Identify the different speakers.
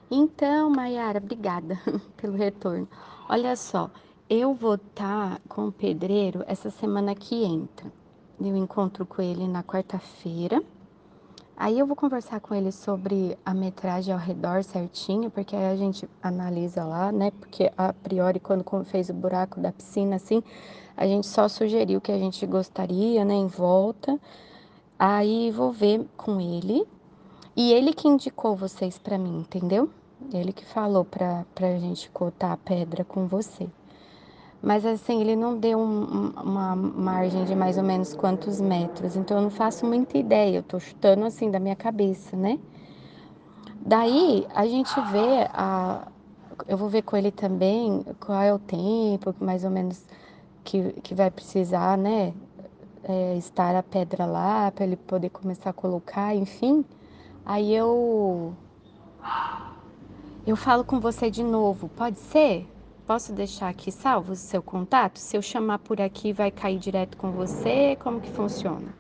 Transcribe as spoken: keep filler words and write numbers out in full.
Speaker 1: Então, Mayara, obrigada pelo retorno. Olha só, eu vou estar com o pedreiro essa semana que entra. Eu encontro com ele na quarta-feira. Aí eu vou conversar com ele sobre a metragem ao redor certinho, porque aí a gente analisa lá, né? Porque a priori, quando com- fez o buraco da piscina, assim, a gente só sugeriu que a gente gostaria, né, em volta. Aí vou ver com ele. E ele que indicou vocês pra mim, entendeu? Ele que falou pra, pra gente cotar a pedra com você. Mas assim, ele não deu um- um- uma margem de mais ou menos quantos metros, então eu não faço muita ideia, eu tô chutando assim da minha cabeça, né? Daí a gente vê a. Eu vou ver com ele também qual é o tempo, mais ou menos, que, que vai precisar, né? É, estar a pedra lá, para ele poder começar a colocar, enfim. Aí eu Eu falo com você de novo, pode ser? Posso deixar aqui salvo o seu contato? Se eu chamar por aqui, vai cair direto com você? Como que funciona?